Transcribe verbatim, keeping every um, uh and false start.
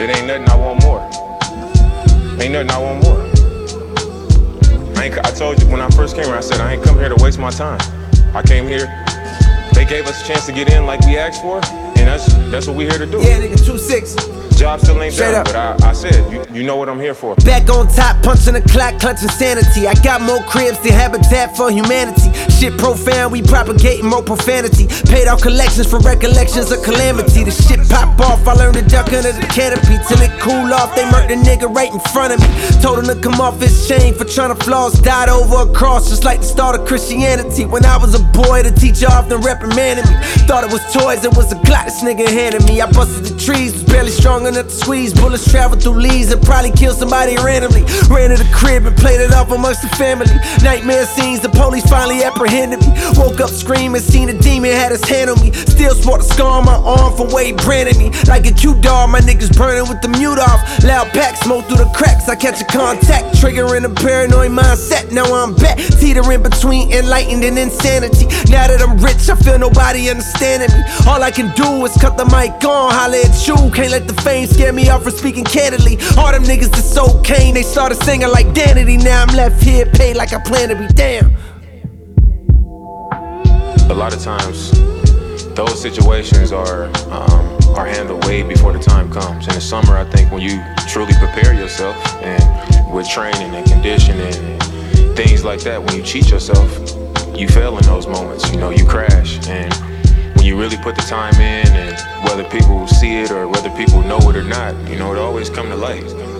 It ain't nothing, I want more. Ain't nothing, I want more. I, ain't, I told you when I first came here, I said I ain't come here to waste my time. I came here, they gave us a chance to get in like we asked for, and that's that's what we here to do. Yeah, nigga, two six. Job still ain't Straight done, up. but I, I said, you, you know what I'm here for. Back on top, punching the clock, clutching sanity. I got more cribs than Habitat for Humanity. Shit profound, we propagating more profanity. Paid out collections for recollections of calamity. The shit pop off, I learned to duck under the canopy. Till it cool off, they murked the nigga right in front of me. Told him to come off his chain for trying to floss. Died over a cross, just like the start of Christianity. When I was a boy, the teacher often reprimanded me. Thought it was toys, it was a Glock this nigga handed me. I busted the trees, was barely strong enough to squeeze. Bullets traveled through leaves and probably killed somebody randomly. Ran to the crib and played it off amongst the family. Nightmare scenes, the police finally apprehended me. Woke up screaming, seen a demon, had his hand on me. Still sport a scar on my arm from where he branded me. Like a Q-dog, my niggas burning with the mute off. Loud pack, smoke through the cracks, I catch a contact. Triggering a paranoid mindset, now I'm back. Teetering between enlightened and insanity. Now that I'm rich, I feel nobody understanding me. All I can do is cut the mic on, holla at you. Can't let the fame scare me off for speaking candidly. All them niggas that sold cane, they started singing like Danity. Now I'm left here paid like I plan to be damn. A lot of times, those situations are um, are handled way before the time comes. In the summer, I think when you truly prepare yourself and with training and conditioning and things like that, when you cheat yourself, you fail in those moments. You know, you crash. And when you really put the time in, and whether people see it or whether people know it or not, you know, it always come to light.